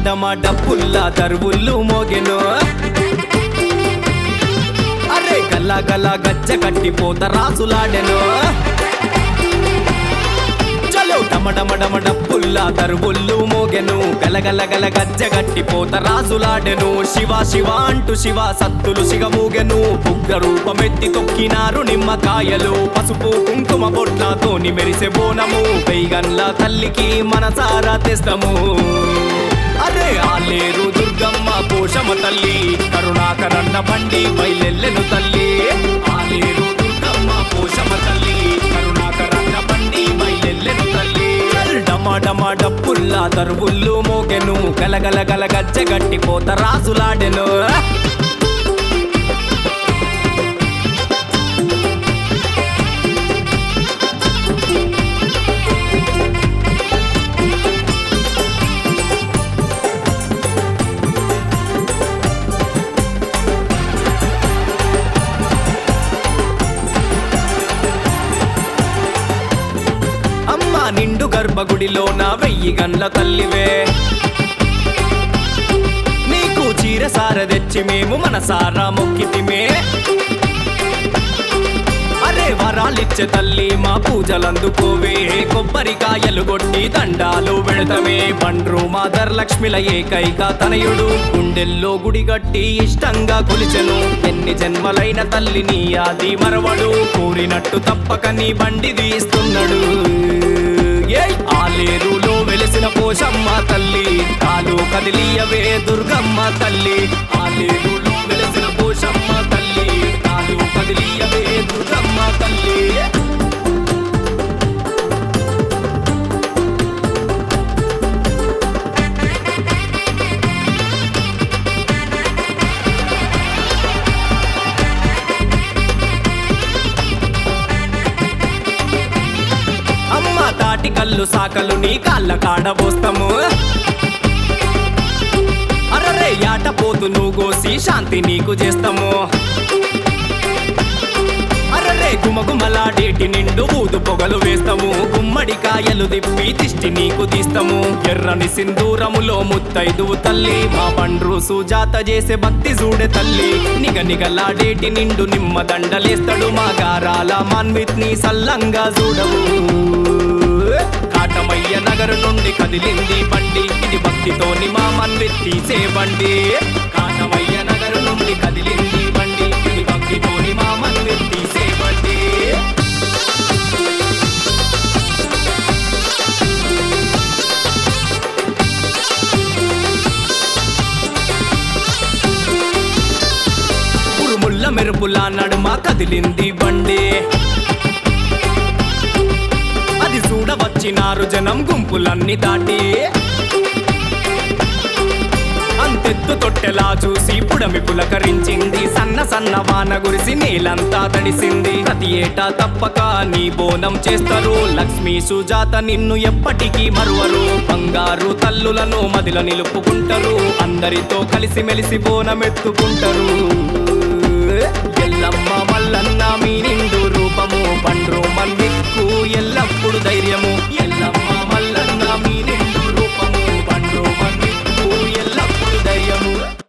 డమ డప్పుల్ల దరువుళ్ళు మోగెను అరే గల్ల గల్ల గజ్జ కట్టిపోత రాసులాడెను చలో డమ డమ డమ డప్పుల్ల దరువుళ్ళు మోగెను గలగల గల గజ్జ కట్టిపోత రాసులాడెను శివ శివ అంటూ శివ సత్తులు సిగమూగెను బుగ్గ రూపమెత్తి తొక్కినారు నిమ్మకాయలు పసుపు కుంకుమ బొట్లతోని మెరిసే బోనము పైగన్ల తల్లికి మనసారా తెస్తము అరే ఆలేరు దుర్గమ్మ పోషమ తల్లి కరుణాకరన్న బండి బయలెల్లెను తల్లి ఆలేరు దుర్గమ్మ పోషమ తల్లి కరుణాకరన్న బండి బయలెల్లెను తల్లి డమ డమ డప్పుల్ల దరువుళ్ళు మోగెను గలగల గల గజ్జ గట్టిపోత రాసులాడెను నిండు గర్భగుడిలో నా 1000 గండ్ల తల్లివే నీకు చీర సార తెచ్చి మేము మనసారా మొక్కితిమే అరే వరాలిచ్చే తల్లి మా పూజలందుకోవే కొబ్బరికాయలు కొట్టి దండాలు పెడతమే బండ్రు మాదర్ లక్ష్మిల ఏకైక తనయుడు గుండెల్లో గుడి గట్టి ఇష్టంగా కొలిచెను ఎన్ని జన్మలైన తల్లిని ఆది మరవడు కోరినట్టు తప్పక నీ బండి తీస్తున్నాడు ఆలేరులో వెలిసిన పోషమ్మ తల్లి కాలు కదిలియవే దుర్గమ్మ తల్లి ఆలేరులో వెలిసిన పోషమ్మ తల్లి కాలు కదిలియవే దుర్గమ్మ తల్లి తాటి కళ్ళు సాకలు నీ కాళ్ళ కాడబోస్తాము అరరే యాట పోతు నువ్వు కోసి శాంతి నీకు చేస్తాము అరరే గుమగుమలాడేటి నిండు ఊదు పొగలు వేస్తాము గుమ్మడికాయలు దిప్పి దిష్టి నీకు తీస్తాము ఎర్రని సింధూరములో ముత్తైదువు తల్లి మా బండ్రు సుజాత చేసే భక్తి చూడే తల్లి నిగ నిగలాడేటి నిండు నిమ్మ దండలేస్తాడు మా గారాల మన్విత్ నీ సల్లంగా చూడవు కాటమయ్య నగరు నుండి కదిలింది బండి ఇది భక్తితోని మా మన్విత్ తీసే బండి కాటమయ్య నగరు నుండి కదిలింది బండి ఇది భక్తితోని మా మన్విత్ తీసే బండి ఉరుముల్ల మెరుపుల నడుమ కదిలింది బండి చూడవచ్చినారు జనం గుంపులన్నీ దాటి అంతెత్తు తొట్టెలా చూసి పుడమి పులకరించింది సన్న సన్న వాన గురిసి నేలంతా తడిసింది ప్రతి ఏటా తప్పక నీ బోనం చేస్తారు లక్ష్మీ సుజాత నిన్ను ఎప్పటికీ మరువరు బంగారు తల్లులను మదిల నిలుపుకుంటారు అందరితో కలిసి మెలిసి బోనమెత్తుకుంటారు ఎల్లమ్మ మల్లన్న మీ నిండు రూపము బండ్రు మన్విత్కు ఎల్లప్పుడు ధైర్యము